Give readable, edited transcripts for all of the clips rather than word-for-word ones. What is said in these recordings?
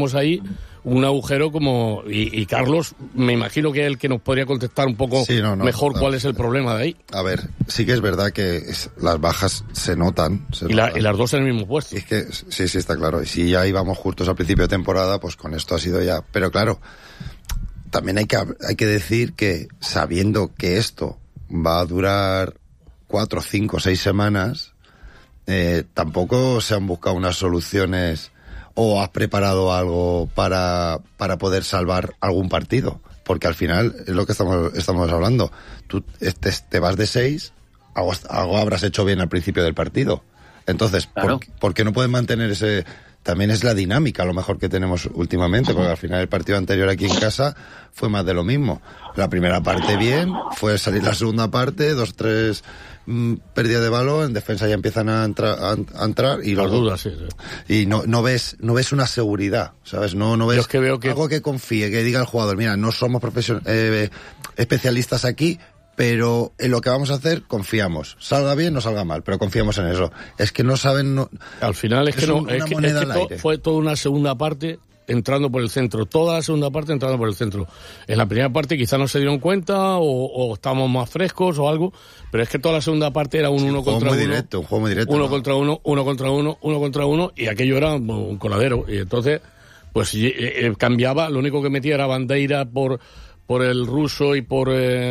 tenemos ahí un agujero como... Y Carlos, me imagino que es el que nos podría contestar un poco mejor cuál es el problema de ahí. A ver, sí que es verdad que las bajas se notan. Y las dos en el mismo puesto. Es que sí, está claro. Y si ya íbamos justos al principio de temporada, pues con esto ha sido ya... Pero claro, también hay que decir que sabiendo que esto va a durar 4, 5, 6 semanas, tampoco se han buscado unas soluciones... ¿O has preparado algo para poder salvar algún partido? Porque al final es lo que estamos hablando. Tú te vas de 6, algo habrás hecho bien al principio del partido. Entonces, claro. ¿por qué no puedes mantener ese...? También es la dinámica a lo mejor que tenemos últimamente, porque al final el partido anterior aquí en casa fue más de lo mismo. La primera parte bien, fue salir la segunda parte, 2, 3... pérdida de balón, en defensa ya empiezan a entrar y luego, dudas, sí. Y no ves una seguridad, ¿sabes? No ves es que veo que... algo que confíe, que diga el jugador, mira, no somos especialistas aquí, pero en lo que vamos a hacer confiamos, salga bien, no salga mal, pero confiamos en eso. Es que no saben... Al final es que fue toda una segunda parte entrando por el centro, toda la segunda parte entrando por el centro. En la primera parte quizá no se dieron cuenta o estábamos más frescos o algo, pero es que toda la segunda parte era un contra uno. Un juego muy directo. Uno contra uno, y aquello era un coladero. Y entonces, pues cambiaba, lo único que metía era Bandeira por el ruso y con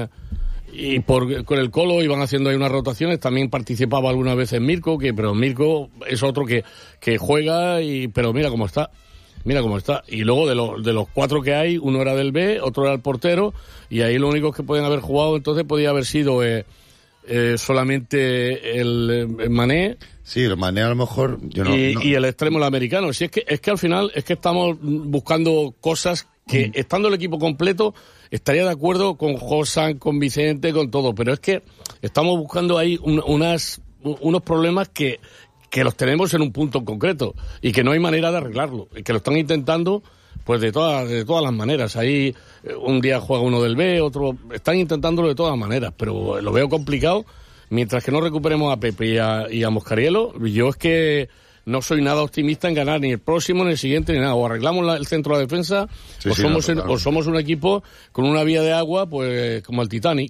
el Colo iban haciendo ahí unas rotaciones. También participaba algunas veces Mirko, pero Mirko es otro que juega, pero mira cómo está. Y luego de los 4 que hay, uno era del B, otro era el portero, y ahí lo único que pueden haber jugado entonces podía haber sido solamente el Mané. Sí, el Mané a lo mejor... Y el extremo el americano. Si es que al final es que estamos buscando cosas que, estando el equipo completo, estaría de acuerdo con Josan, con Vicente, con todo, pero es que estamos buscando ahí unos problemas que los tenemos en un punto concreto y que no hay manera de arreglarlo, y que lo están intentando pues de todas las maneras. Ahí un día juega uno del B, otro... Están intentándolo de todas maneras, pero lo veo complicado. Mientras que no recuperemos a Pepe y a Moscariello, yo es que no soy nada optimista en ganar ni el próximo, ni el siguiente, ni nada. O arreglamos el centro de la defensa, o somos un equipo con una vía de agua pues como el Titanic.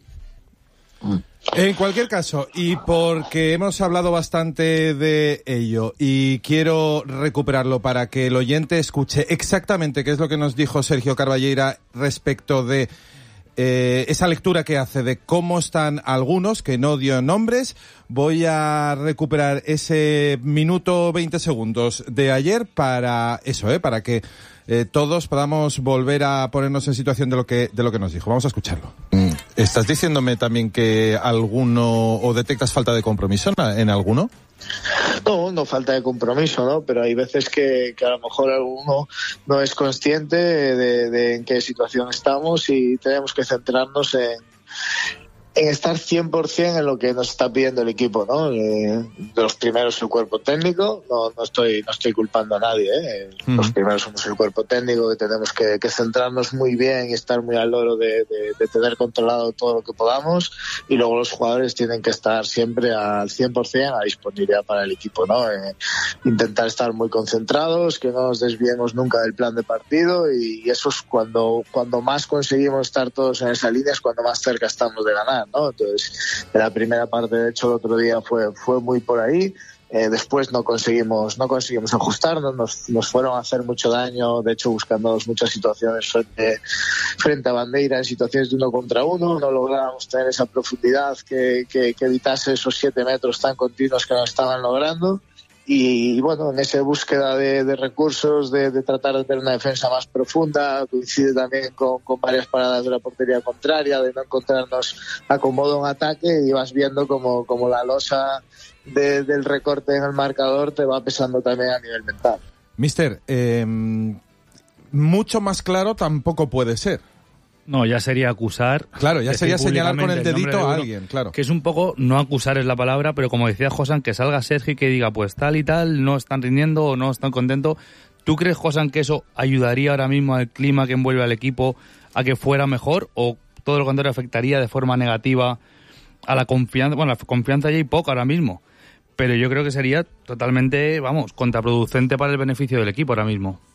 En cualquier caso, y porque hemos hablado bastante de ello y quiero recuperarlo para que el oyente escuche exactamente qué es lo que nos dijo Sergio Carballeira respecto de esa lectura que hace de cómo están algunos, que no dio nombres, voy a recuperar ese minuto 20 segundos de ayer para eso, para que todos podamos volver a ponernos en situación de lo que nos dijo. Vamos a escucharlo. ¿Estás diciéndome también que alguno, o detectas falta de compromiso en alguno? No falta de compromiso, ¿no? Pero hay veces que a lo mejor alguno no es consciente de en qué situación estamos y tenemos que centrarnos en estar 100% en lo que nos está pidiendo el equipo, ¿no? De los primeros el cuerpo técnico, no estoy culpando a nadie, Los primeros somos el cuerpo técnico, que tenemos que centrarnos muy bien y estar muy al loro de tener controlado todo lo que podamos, y luego los jugadores tienen que estar siempre al 100% a disponibilidad para el equipo, ¿no? Intentar estar muy concentrados, que no nos desviemos nunca del plan de partido, y eso es cuando más conseguimos estar todos en esa línea, es cuando más cerca estamos de ganar, ¿no? Entonces, en la primera parte, de hecho, el otro día fue muy por ahí. Después no conseguimos ajustarnos, nos fueron a hacer mucho daño, de hecho buscando muchas situaciones frente a Bandeira en situaciones de 1 contra 1, no lográbamos tener esa profundidad que evitase esos 7 metros tan continuos que nos estaban logrando. Y bueno, en esa búsqueda de recursos, de tratar de tener una defensa más profunda, coincide también con varias paradas de la portería contraria, de no encontrarnos acomodo en ataque, y vas viendo como la losa del recorte en el marcador te va pesando también a nivel mental. Mister, mucho más claro tampoco puede ser. No, ya sería acusar. Claro, ya sería señalar con el dedito a alguien, claro. Que es un poco, no acusar es la palabra, pero como decía Josan, que salga Sergio y que diga, pues tal y tal, no están rindiendo o no están contentos. ¿Tú crees, Josan, que eso ayudaría ahora mismo al clima que envuelve al equipo a que fuera mejor, o todo lo contrario afectaría de forma negativa a la confianza? Bueno, la confianza ya hay poca ahora mismo, pero yo creo que sería totalmente, contraproducente para el beneficio del equipo ahora mismo.